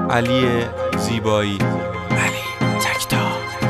علی زیبایی، علی تکتا.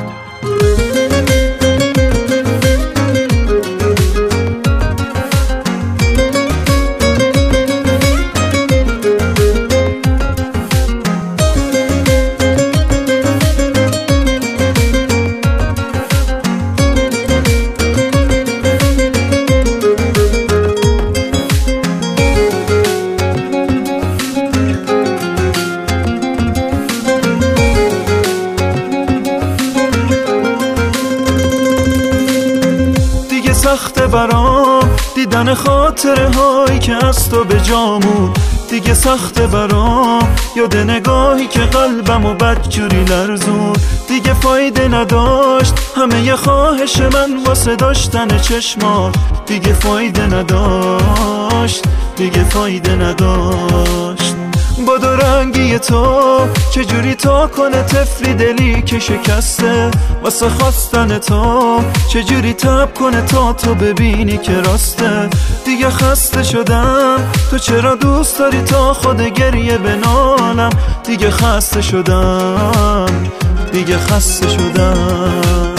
سخته برام دیدن خاطره هایی که از تو به جامون، دیگه سخته برام یاد نگاهی که قلبمو بدجوری لرزون. دیگه فایده نداشت همه ی خواهش من واسه داشتن چشمات، دیگه فایده نداشت، دیگه فایده نداشت. با دو رنگی تو چجوری تا کنه طفلی دلی که شکسته، واسه خواستن تو چجوری تب کنه تا تو ببینی که راسته. دیگه خسته شدم، تو چرا دوست داری تا خود گریه بنالم. دیگه خسته شدم، دیگه خسته شدم.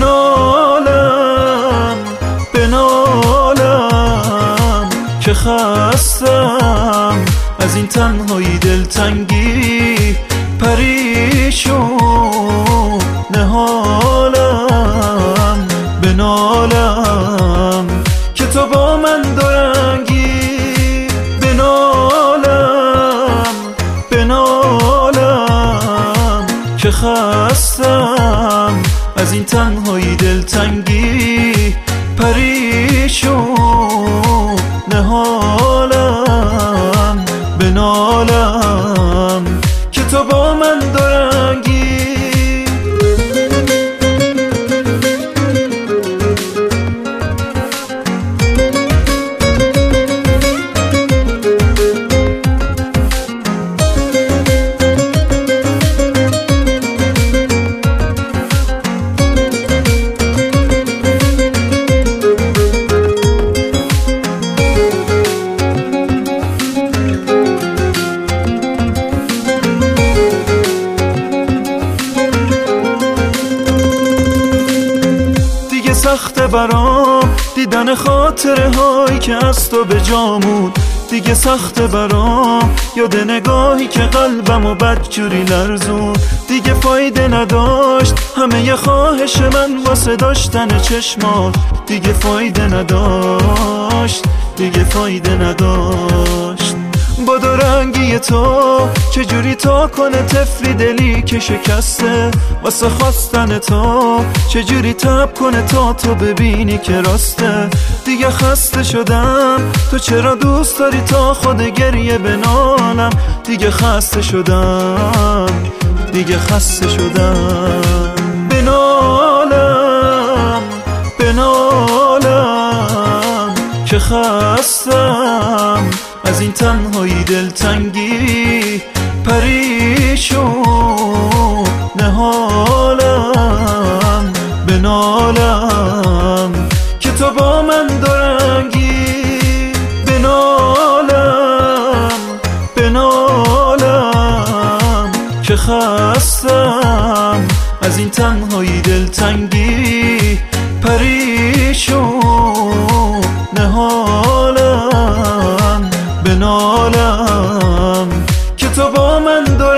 بنالم بنالم که خستم از این تنهایی، دلتنگی، پریشون حالم. بنالم که تو با من دورنگی، بنالم بنالم که خستم از این تنهایی، دلتنگی، پریشون حالم. بنالم که تو با من دورنگی. سخته برام دیدن خاطره هایی که از تو به جامون، دیگه سخته برام یاد نگاهی که قلبمو بدجوری لرزون. دیگه فایده نداشت همه ی خواهش من واسه داشتن چشمات، دیگه فایده نداشت، دیگه فایده نداشت. با دو رنگی تو چجوری تا کنه طفلی دلی که شکسته، واسه خواستن تو چجوری تب کنه تا تو ببینی که راسته. دیگه خسته شدم، تو چرا دوست داری تا خود گریه بنالم. دیگه خسته شدم، دیگه خسته شدم. بنالم بنالم که خستم از این تنهایی، دلتنگی، پریشون حالم. بنالم که تو با من دورنگی، بنالم بنالم که خستم از این تنهایی، دلتنگی، پریشون حالم. بنالم که تو با من دور